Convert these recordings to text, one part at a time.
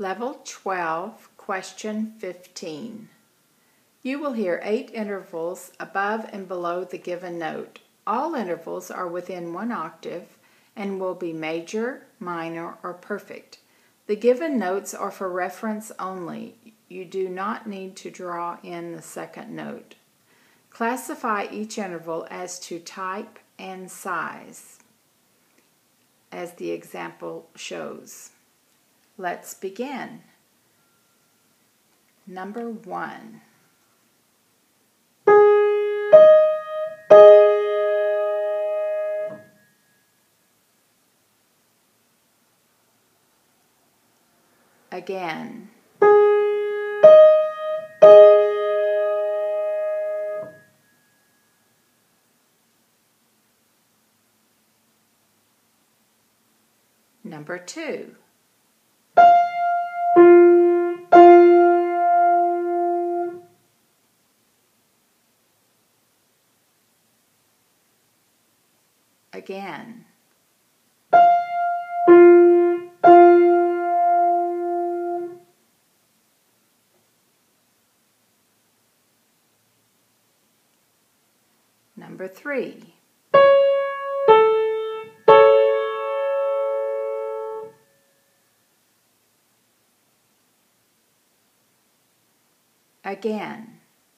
Level 12, Question 15. You will hear 8 intervals above and below the given note. All intervals are within 1 octave and will be major, minor, or perfect. The given notes are for reference only. You do not need to draw in the second note. Classify each interval as to type and size, as the example shows. Let's begin. Number 1. Again. Number 2. Again. Number 3. Again.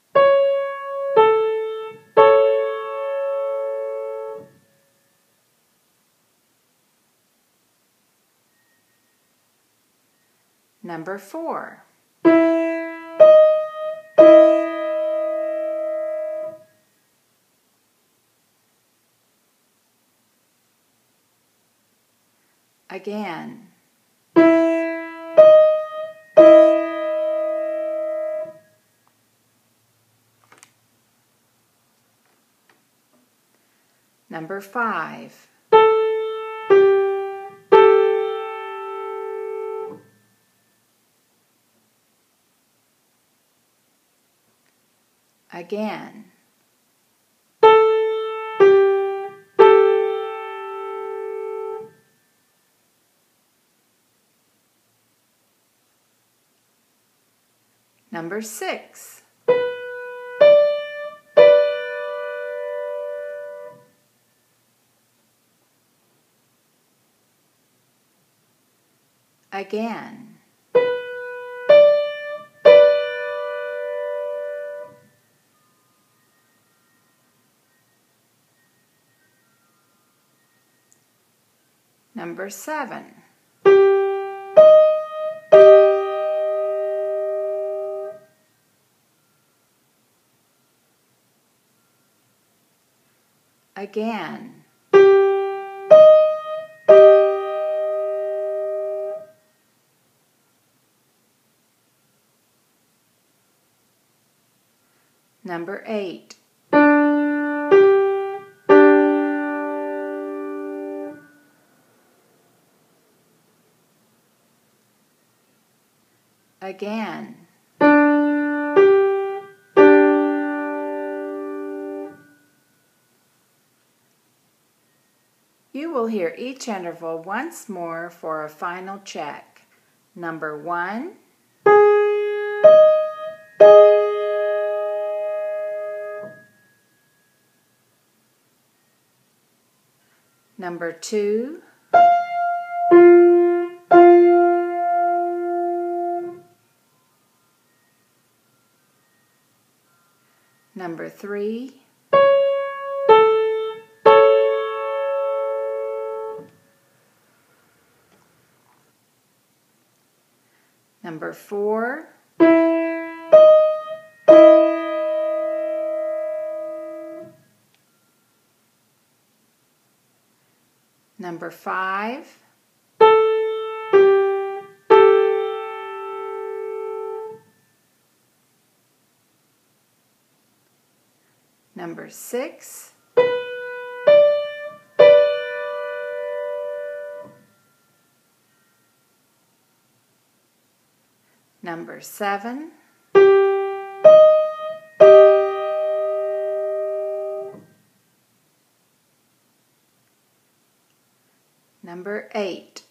Number 4. Again. Number 5. Again. Number 6. Again. Number 7. Again. Number 8. Again. You will hear each interval once more for a final check. Number 1. Number 2. Number 3. Number 4. Number 5. Number 6. Number 7. Number 8.